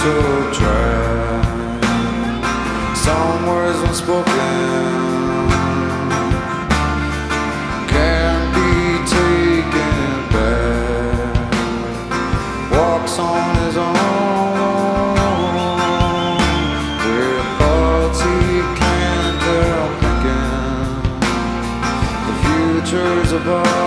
so dry. Some words unspoken can't be taken back. Walks on his own with thoughts he can't help thinking. The future's above.